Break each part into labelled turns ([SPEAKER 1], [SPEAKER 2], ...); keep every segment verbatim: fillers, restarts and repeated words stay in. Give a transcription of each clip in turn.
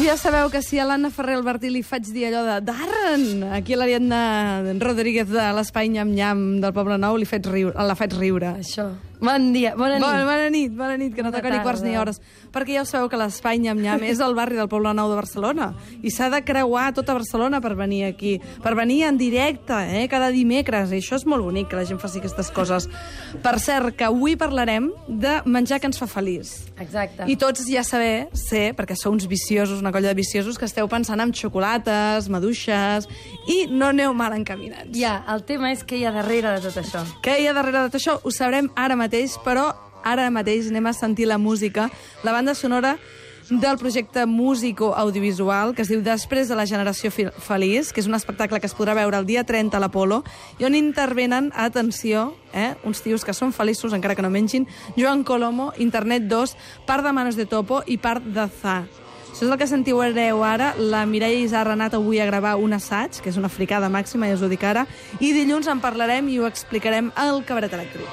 [SPEAKER 1] Ja sabeu que si a l'Anna Ferrer Albertí li faig dir allò de Darren, aquí a l'Ariadna Rodríguez de l'Espai Nyam Nyam del Poble Nou li faig riure, la faig riure.
[SPEAKER 2] Això. Bon dia, bona nit.
[SPEAKER 1] Bona, bona nit, bona nit, que no toca ni quarts ni hores. Perquè ja ho sabeu que l'Espai Nyam Nyam és el barri del Poble Nou de Barcelona i s'ha de creuar tota Barcelona per venir aquí, per venir en directe, eh, cada dimecres. I això és molt bonic, que la gent faci aquestes coses. Per cert, que avui parlarem de menjar que ens fa feliç.
[SPEAKER 2] Exacte.
[SPEAKER 1] I tots ja saber, sé, perquè sou uns viciosos, una colla de viciosos, que esteu pensant en xocolates, maduixes, i no aneu mal encaminats.
[SPEAKER 2] Ja, el tema és què hi ha darrere de tot això.
[SPEAKER 1] Què hi ha darrere de tot això? Ho sabrem ara mateix, però ara mateix anem a sentir la música, la banda sonora del projecte músico-audiovisual que es diu Després de la generació feliç, que és un espectacle que es podrà veure el dia trenta a l'Apolo, i on intervenen, atenció, eh, uns tios que són feliços encara que no mengin, Joan Colomo, Internet dos, part de Manos de Topo i part de Za. Això és el que sentireu ara. La Mireia Isarra ha anat avui a gravar un assaig, que és una fricada màxima, ja us ho dic ara, i dilluns en parlarem i ho explicarem al Cabaret Elèctric.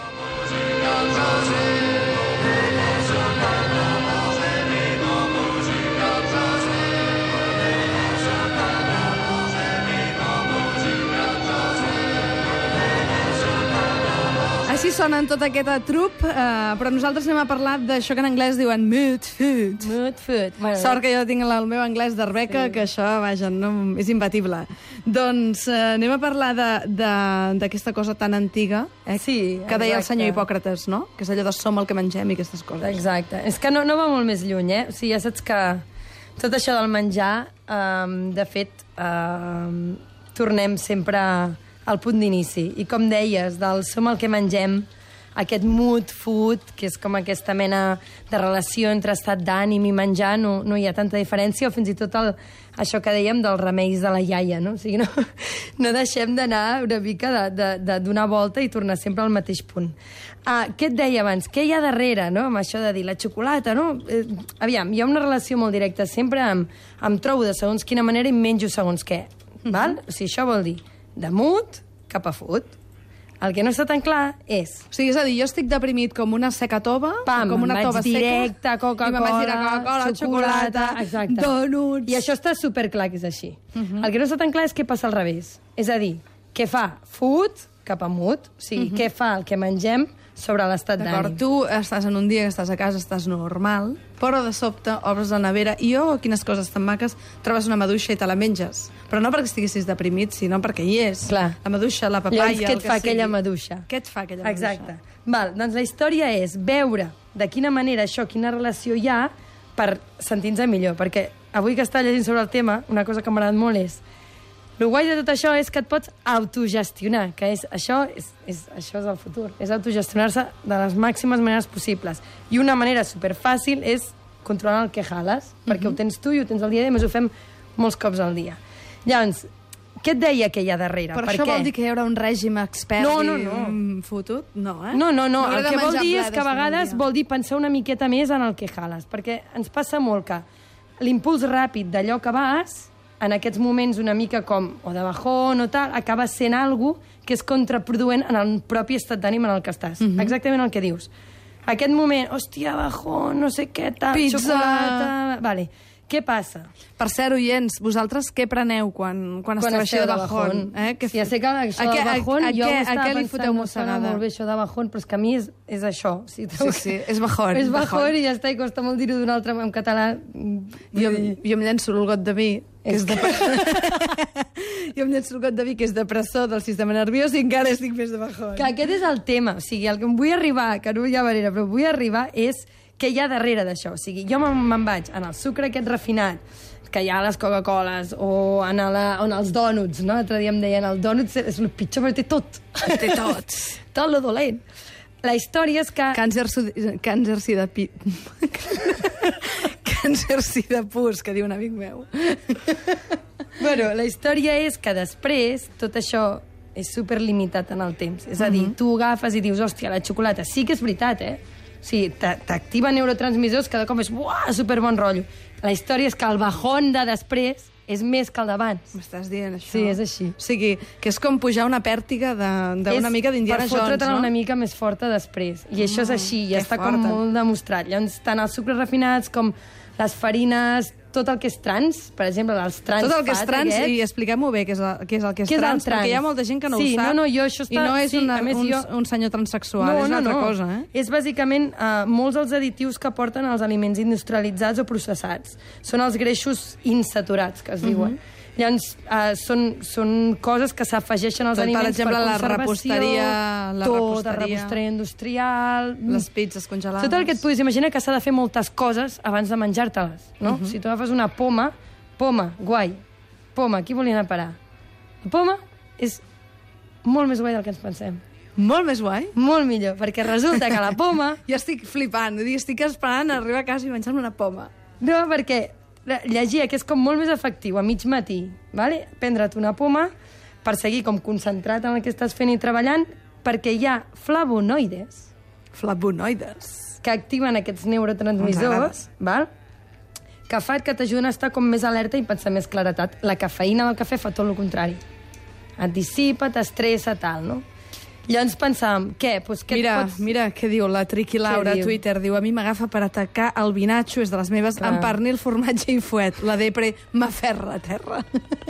[SPEAKER 1] Així sonen tot aquest trup, eh, però nosaltres anem a parlar d'això que en anglès diuen mood food.
[SPEAKER 2] Mood food. Bueno,
[SPEAKER 1] Sort que jo tinc el meu anglès d'Arbeca, sí. Que això, vaja, no, és imbatible. Doncs eh, anem a parlar d'aquesta cosa tan antiga, eh,
[SPEAKER 2] sí,
[SPEAKER 1] que deia el
[SPEAKER 2] exacte.
[SPEAKER 1] senyor Hipòcrates, no? Que és allò de som el que mengem i aquestes coses.
[SPEAKER 2] Exacte. És que no, no va molt més lluny, eh? O sigui, ja saps que tot això del menjar, eh, de fet, eh, tornem sempre al punt d'inici. I com deies, del som el que mengem, aquest mood food, que és com aquesta mena de relació entre estat d'ànim i menjar, no, no hi ha tanta diferència, o fins i tot el, això que dèiem dels remeis de la iaia, no? O sigui, no, no deixem d'anar una mica de, de, de donar volta i tornar sempre al mateix punt. Ah, què et deia abans? Què hi ha darrere, no?, amb això de dir la xocolata, no? Eh, aviam, hi ha una relació molt directa. Sempre em, em trobo de segons quina manera i menjo segons què. Mm-hmm. Val? O sigui, això vol dir de mood cap a food. El que no està tan clar és...
[SPEAKER 1] O sigui, és a dir, jo estic deprimit com una seca tova,
[SPEAKER 2] Pam,
[SPEAKER 1] com una tova seca...
[SPEAKER 2] directe, Coca-Cola,
[SPEAKER 1] i me'n vaig dir a Coca-Cola, xocolata,
[SPEAKER 2] exacte.
[SPEAKER 1] Donuts...
[SPEAKER 2] I això està superclar que és així.
[SPEAKER 1] Uh -huh.
[SPEAKER 2] El que no està tan clar és què passa al revés. És a dir, què fa food cap a mood, o sigui, uh -huh. què fa el que mengem sobre l'estat d'ànim.
[SPEAKER 1] D'acord, tu estàs en un dia que estàs a casa, estàs normal, però de sobte obres la nevera i, oh, quines coses tan maques, trobes una maduixa i te la menges. Però no perquè estiguessis deprimit, sinó perquè hi és.
[SPEAKER 2] Clar.
[SPEAKER 1] La maduixa, la papaya,
[SPEAKER 2] Llavors, què et fa
[SPEAKER 1] sigui.
[SPEAKER 2] aquella maduixa?
[SPEAKER 1] Què et fa aquella maduixa?
[SPEAKER 2] Exacte. Val, doncs la història és veure de quina manera això, quina relació hi ha per sentir-nos millor. Perquè avui que està llegint sobre el tema, una cosa que m'ha agradat molt és el guai de tot això és que et pots autogestionar, que és, això, és, és, això és el futur, és autogestionar-se de les màximes maneres possibles. I una manera superfàcil és controlar el que jales, mm-hmm. perquè ho tens tu i ho tens al dia a dia, més ho fem molts cops al dia. Llavors, què et deia que hi ha darrere?
[SPEAKER 1] Però
[SPEAKER 2] per
[SPEAKER 1] això
[SPEAKER 2] què?
[SPEAKER 1] vol dir que hi haurà un règim expert
[SPEAKER 2] no, no, no.
[SPEAKER 1] i fotut? No, eh?
[SPEAKER 2] No, no, no.
[SPEAKER 1] no
[SPEAKER 2] el que vol dir és que a vegades vol dir pensar una miqueta més en el que jales, perquè ens passa molt que l'impuls ràpid d'allò que vas, en aquests moments una mica com, o de bajón o tal, acaba sent algo que és contraproduent en el propi estat d'ànim en el que estàs. Mm-hmm. Exactament el que dius. Aquest moment, hòstia, bajón, no sé què, tal,
[SPEAKER 1] pizza,
[SPEAKER 2] xocolata... Vale. Què passa?
[SPEAKER 1] Per cert, oients, vosaltres què preneu quan, quan, quan esteu així de bajón? Eh?
[SPEAKER 2] Que... Sí, ja sé que això de bajón,
[SPEAKER 1] a, a,
[SPEAKER 2] jo
[SPEAKER 1] a,
[SPEAKER 2] ho
[SPEAKER 1] a
[SPEAKER 2] estava
[SPEAKER 1] què li
[SPEAKER 2] pensant,
[SPEAKER 1] foteu mossegada?
[SPEAKER 2] molt bé això de bajón, però és que a mi és, és això.
[SPEAKER 1] Sí, sí, sí, és bajón.
[SPEAKER 2] És bajón i ja està, i costa molt dir-ho d'un altre en català.
[SPEAKER 1] Jo, jo em llenço el got de vi, que és de... jo em llenço el got de vi, que és depressor del sistema nerviós, i encara estic més de bajón.
[SPEAKER 2] Que aquest és el tema, o sigui, el que em vull arribar, que no hi ha manera, però vull arribar és què hi ha darrere d'això. O sigui, jo me'n vaig en el sucre aquest refinat, que hi ha a les Coca-Coles, o en, la, en els dònuts, no? L'altre dia em deien, el dònuts és el pitjor, però té tot.
[SPEAKER 1] Té tot.
[SPEAKER 2] Tot lo dolent. La història és que...
[SPEAKER 1] Càncer, càncer si de pi... càncer si de pus, que diu un amic meu.
[SPEAKER 2] Bueno, la història és que després tot això és superlimitat en el temps. És a dir, mm-hmm. tu agafes i dius, hòstia, la xocolata, sí que és veritat, eh? O sigui, t'activa neurotransmissors, cada cop és uah, superbon rotllo. La història és que el bajón de després és més que el d'abans.
[SPEAKER 1] M'estàs dient això?
[SPEAKER 2] Sí, és així.
[SPEAKER 1] O sigui, que és com pujar una pèrtiga d'una mica d'Indiana Jones, no?
[SPEAKER 2] Per fotre-te una mica més forta després. I això és així, i està com molt demostrat. Llavors, tant els sucres refinats com les farines tot el que és trans, per exemple, els trans
[SPEAKER 1] Tot el que és
[SPEAKER 2] fat,
[SPEAKER 1] trans,
[SPEAKER 2] aquests,
[SPEAKER 1] i expliquem-ho bé, què és, el, què és el que és
[SPEAKER 2] Què és el
[SPEAKER 1] trans,
[SPEAKER 2] trans?
[SPEAKER 1] perquè hi ha molta gent que no
[SPEAKER 2] Sí,
[SPEAKER 1] ho sap,
[SPEAKER 2] no, no, jo això està-
[SPEAKER 1] i no és
[SPEAKER 2] sí,
[SPEAKER 1] una,
[SPEAKER 2] a més
[SPEAKER 1] un,
[SPEAKER 2] jo-
[SPEAKER 1] un senyor transsexual, és una altra cosa, eh?
[SPEAKER 2] És bàsicament uh, molts dels additius que porten els aliments industrialitzats o processats. Són els greixos insaturats, que es diuen. Uh -huh. Llavors, uh, són, són coses que s'afegeixen als
[SPEAKER 1] Tot, per
[SPEAKER 2] aliments
[SPEAKER 1] exemple,
[SPEAKER 2] per
[SPEAKER 1] la
[SPEAKER 2] conservació,
[SPEAKER 1] reposteria- la
[SPEAKER 2] tot,
[SPEAKER 1] reposteria.
[SPEAKER 2] la reposteria industrial...
[SPEAKER 1] Les pizzas congelades.
[SPEAKER 2] Tot el que et puguis imaginar que s'ha de fer moltes coses abans de menjar-te-les, no? Uh -huh. Si tu agafes una poma, poma, guai, poma, aquí volia anar a parar. La poma és molt més guai del que ens pensem.
[SPEAKER 1] Molt més guai.
[SPEAKER 2] Molt millor, perquè resulta que la poma...
[SPEAKER 1] Ja estic flipant, vull dir, estic esperant arribar a casa i menjar-me una poma.
[SPEAKER 2] No, perquè llegia que és com molt més efectiu a mig matí, vale? Prendre't una poma per seguir com concentrat en el que estàs fent i treballant, perquè hi ha flavonoides
[SPEAKER 1] Flavonoides.
[SPEAKER 2] que activen aquests neurotransmissors, val? que fa que t'ajuden a estar com més alerta i pensar més claretat. La cafeïna del cafè fa tot el contrari. Et dissipa, t'estressa, tal, no? Llavors pensàvem, què? Pues, què
[SPEAKER 1] Mira,
[SPEAKER 2] pots...
[SPEAKER 1] mira què diu la Triqui Laura a
[SPEAKER 2] diu?
[SPEAKER 1] Twitter. Diu, a mi m'agafa per atacar el vinatxo, és de les meves,
[SPEAKER 2] Clar.
[SPEAKER 1] amb pernil, formatge i fuet. La depre m'aferra a terra.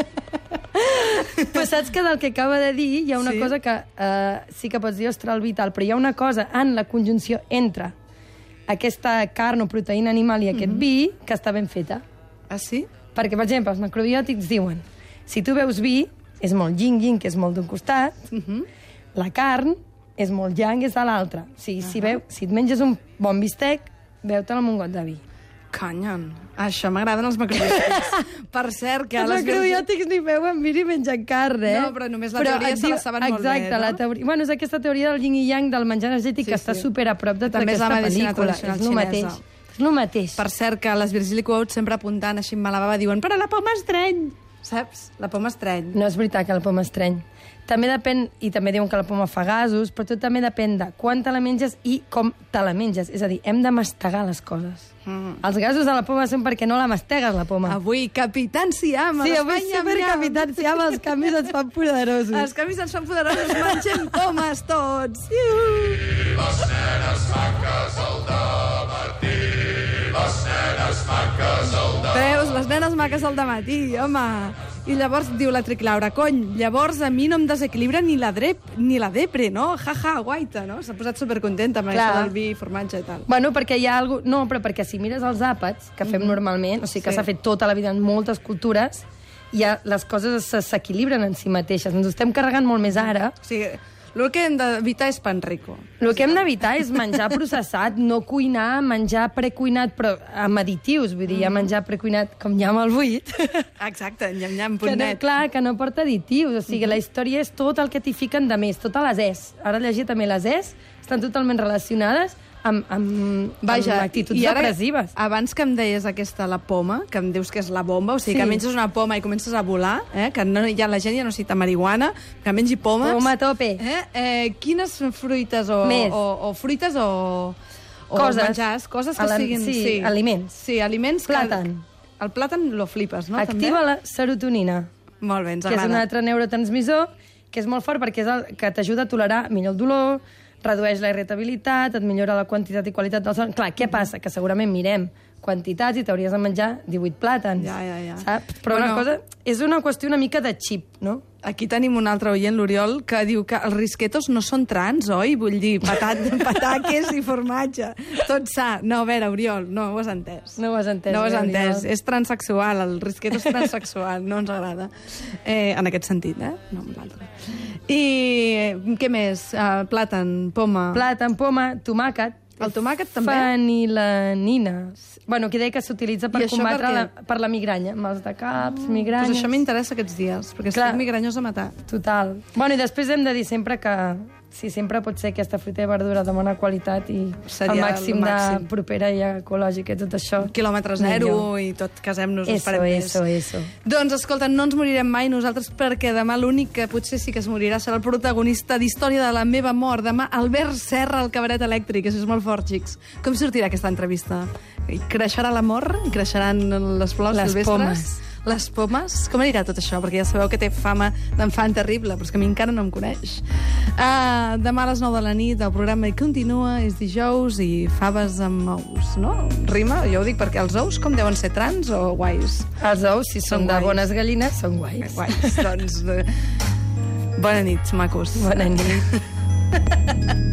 [SPEAKER 2] Pues saps que del que acaba de dir hi ha una
[SPEAKER 1] Sí.
[SPEAKER 2] cosa que uh, sí que pots dir, ostres, el vital, però hi ha una cosa en la conjunció entre aquesta carn o proteïna animal i aquest mm -hmm. vi que està ben feta.
[SPEAKER 1] Ah, sí?
[SPEAKER 2] Perquè, per exemple, els macrobiòtics diuen si tu veus vi, és molt yin-yin, que és molt d'un costat,
[SPEAKER 1] Uh -huh.
[SPEAKER 2] la carn és molt yang, és de l'altre. O sigui, uh -huh. si, veu, si et menges un bon bistec, veu-te'l amb un got de vi.
[SPEAKER 1] Canyon. Això m'agraden els macrobiòtics. Per cert, que...
[SPEAKER 2] Els
[SPEAKER 1] les
[SPEAKER 2] macrobiòtics ni veuen vi ni mengen carn, eh?
[SPEAKER 1] No, però només la teoria
[SPEAKER 2] et
[SPEAKER 1] se la saben molt bé,
[SPEAKER 2] exacte,
[SPEAKER 1] no?
[SPEAKER 2] la teoria... Bueno, és aquesta teoria del yin i yang, del menjar energètic,
[SPEAKER 1] Sí,
[SPEAKER 2] que està
[SPEAKER 1] sí.
[SPEAKER 2] super a prop de tota
[SPEAKER 1] També és la
[SPEAKER 2] aquesta
[SPEAKER 1] medicina
[SPEAKER 2] pel·lícula.
[SPEAKER 1] tradicional
[SPEAKER 2] És el mateix.
[SPEAKER 1] xinesa.
[SPEAKER 2] És el mateix.
[SPEAKER 1] Per cert, que les Virgili Quotes sempre apuntant així amb mala bava diuen però la poma estreny, saps? La poma estreny.
[SPEAKER 2] No és veritat que la poma estreny. També depèn, i també diuen que la poma fa gasos, però tot també depèn de quan te la menges i com te la menges. És a dir, hem de mastegar les coses. Mm. Els gasos de la poma són perquè no la mastegues, la poma.
[SPEAKER 1] Avui, Capitán Siam. a
[SPEAKER 2] Sí, avui
[SPEAKER 1] l'Espanya
[SPEAKER 2] super
[SPEAKER 1] Miam.
[SPEAKER 2] Capitán Siam, els canvis ens fan poderosos.
[SPEAKER 1] Els canvis ens fan poderosos, mengem pomes tots. Iuhu.
[SPEAKER 3] Les nenes maques al dematí, les nenes maques al dematí.
[SPEAKER 1] Veus, les nenes maques al dematí, home. I llavors diu la Triqui Laura, cony, llavors a mi no em desequilibra ni la, drep, ni la depre, no? Ja, ja, guaita, no? S'ha posat supercontenta amb
[SPEAKER 2] Clar.
[SPEAKER 1] això del vi, formatge i tal.
[SPEAKER 2] Bueno, perquè hi ha algú... No, però perquè si mires els àpats, que fem mm. normalment, o sigui que
[SPEAKER 1] Sí.
[SPEAKER 2] s'ha fet tota la vida en moltes cultures, ja les coses se- s'equilibren en si mateixes. Ens ho estem carregant molt més ara.
[SPEAKER 1] O sigui, el que hem d'evitar és pan rico.
[SPEAKER 2] El que hem d'evitar és menjar processat, no cuinar, menjar precuinat, però amb additius, vull dir, mm. ja menjar precuinat com nyam al buit.
[SPEAKER 1] Exacte, nyam-nyam,
[SPEAKER 2] Que no,
[SPEAKER 1] punt-net.
[SPEAKER 2] clar, que no porta additius. O sigui, mm -hmm. la història és tot el que t'hi fiquen de més, totes les es. Ara llegir també les es, estan totalment relacionades amb, amb,
[SPEAKER 1] Vaja,
[SPEAKER 2] amb actituds
[SPEAKER 1] i ara,
[SPEAKER 2] depressives.
[SPEAKER 1] abans que em deies aquesta, la poma, que em dius que és la bomba, o sigui,
[SPEAKER 2] Sí.
[SPEAKER 1] que menges una poma i comences a volar, eh? que no, ja la gent ja no cita marihuana, que mengi pomes.
[SPEAKER 2] Poma a tope.
[SPEAKER 1] Eh? Eh, quines fruites o,
[SPEAKER 2] Més.
[SPEAKER 1] o, o fruites o, o
[SPEAKER 2] Coses.
[SPEAKER 1] menjars, coses que
[SPEAKER 2] Ala-
[SPEAKER 1] siguin...
[SPEAKER 2] sí, aliments.
[SPEAKER 1] Sí, aliments
[SPEAKER 2] Plàtan.
[SPEAKER 1] que... El plàtan lo flipes, no?
[SPEAKER 2] Activa
[SPEAKER 1] També?
[SPEAKER 2] la serotonina,
[SPEAKER 1] Molt bé, ens
[SPEAKER 2] que és
[SPEAKER 1] agrada.
[SPEAKER 2] un altre neurotransmissor que és molt fort perquè és el que t'ajuda a tolerar millor el dolor, redueix la irritabilitat, et millora la quantitat i qualitat del son. Clar, què passa? Que segurament mirem quantitats i t'hauries de menjar divuit plàtans.
[SPEAKER 1] Ja, ja, ja.
[SPEAKER 2] Saps? Però
[SPEAKER 1] Bueno.
[SPEAKER 2] una cosa... És una qüestió una mica de xip, no?
[SPEAKER 1] Aquí tenim un altre oient, l'Oriol, que diu que els risquetos no són trans, oi? Vull dir, patat, pataques i formatge. Tot sa. No, a veure, Oriol, no ho has entès.
[SPEAKER 2] No ho has entès,
[SPEAKER 1] No ho has
[SPEAKER 2] bé,
[SPEAKER 1] entès.
[SPEAKER 2] Oriol.
[SPEAKER 1] És transexual, el risqueto és transexual, no ens agrada. Eh, en aquest sentit, eh? No amb l'altre. I què més? Uh, plàtan, poma...
[SPEAKER 2] Plàtan, poma, tomàquet.
[SPEAKER 1] El tomàquet també?
[SPEAKER 2] Fenilanina. Bueno, que deia que s'utilitza per
[SPEAKER 1] I això
[SPEAKER 2] combatre
[SPEAKER 1] per què?
[SPEAKER 2] la, per la migranya. Mals de caps, oh, migranyes...
[SPEAKER 1] Pues això m'interessa aquests dies, perquè
[SPEAKER 2] Clar.
[SPEAKER 1] estic migranyós a matar.
[SPEAKER 2] Total. Bueno, i després hem de dir sempre que sí, sempre pot ser aquesta fruita i verdura de bona qualitat i
[SPEAKER 1] Seria
[SPEAKER 2] el màxim,
[SPEAKER 1] el màxim.
[SPEAKER 2] de propera i ecològica i tot això.
[SPEAKER 1] Quilòmetre zero
[SPEAKER 2] Millor.
[SPEAKER 1] i tot, casem-nos,
[SPEAKER 2] Eso,
[SPEAKER 1] esperem més.
[SPEAKER 2] eso, eso.
[SPEAKER 1] Doncs, escolta, no ens morirem mai nosaltres perquè demà l'únic que potser sí que es morirà serà el protagonista d'Història de la meva mort. Demà, Albert Serra, al cabaret elèctric. Això és molt fort, xics. Com sortirà aquesta entrevista? Creixerà l'amor? Creixeran les flors
[SPEAKER 2] Les
[SPEAKER 1] silvestres?
[SPEAKER 2] pomes.
[SPEAKER 1] les pomes. Com anirà tot això? Perquè ja sabeu que té fama d'enfant terrible, però és que a mi encara no em coneix. Uh, demà a les nou de la nit el programa hi continua, és dijous i faves amb ous, no? Rima? Jo ho dic perquè els ous com deuen ser trans o guais?
[SPEAKER 2] Els ous, si són,
[SPEAKER 1] Són
[SPEAKER 2] de
[SPEAKER 1] guais.
[SPEAKER 2] bones gallines, són guais.
[SPEAKER 1] Guais, doncs... Eh, bona nit, macos.
[SPEAKER 2] Bona nit.